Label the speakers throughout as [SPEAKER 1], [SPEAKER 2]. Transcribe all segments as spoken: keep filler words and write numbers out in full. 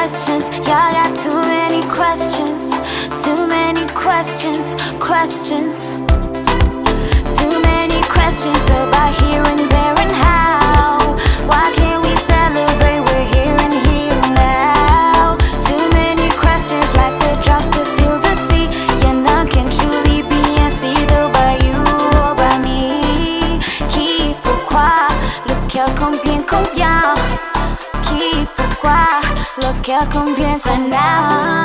[SPEAKER 1] questions. Y'all got too many questions. Too many questions, questions. Too many questions about here and there and how. Why can't we celebrate? We're here and here now. Too many questions like the drops to fill the sea. Yeah, none can truly be answered by you or by me. Qui pourquoi le cœur combien combien? Qui pourquoi le cœur combien? So now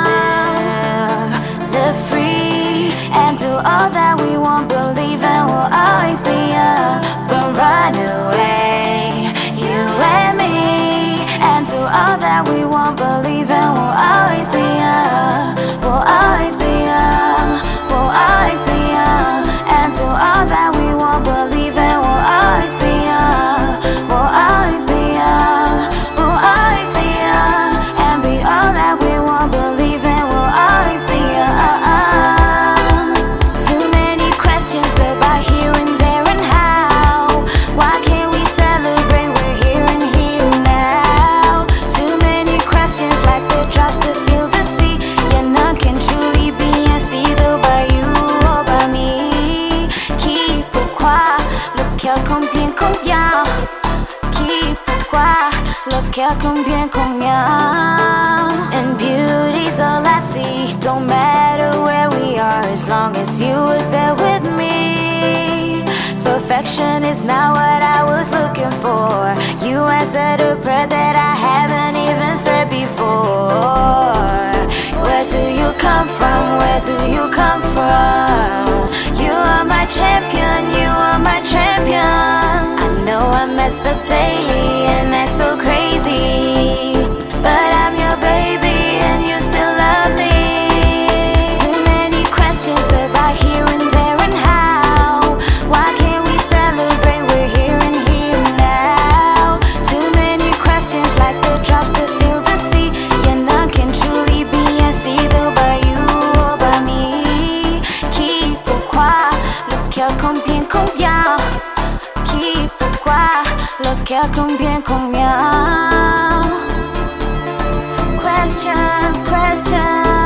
[SPEAKER 1] live free and do all that we want, believe and we'll always be young. But run away, you and me, and do all that we want, believe and we'll always be young. We'll always be young, we'll always be young, and do all that we want, believe and we'll always be young. We'll always be young, we'll always be young, and be all that we want, believe and we'll always be young. Too many questions about here and there and how. Why can't we celebrate? We're here and here now. Too many questions like the drops to fill the sea. Yeah, none can truly be answered by you or by me. Qui pourquoi le cœur combien combien? Qui pourquoi le cœur combien combien? And beauty's all I see. Don't matter where we are as long as you were there with me. Perfection is not what I was looking for. You answered a prayer that I haven't even said before. Where do you come from? Where do you come from? You are my champion, you are my champion. I know I mess up daily and act so crazy, but I'm your baby and you still love me. Too many questions about here and there and how. Why can't we celebrate? We're here and here now. Too many questions like the drops to fill the sea. Yeah, none can truly be answered by you or by me. Qui pourquoi le cœur combien combien? Qui pourquoi le cœur combien combien? Questions, questions.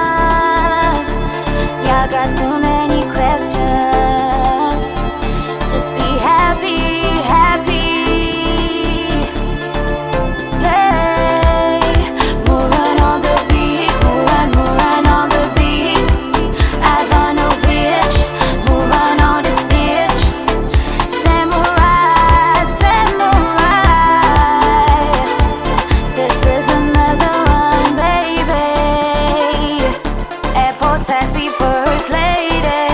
[SPEAKER 1] Y'all got too many questions. Just be happy, happy. Hey, moving on the beat, moving, moving on the beat. Ivanovich, moving on the stitch. Samurai, samurai. This is another one, baby. Airport taxi, first lady.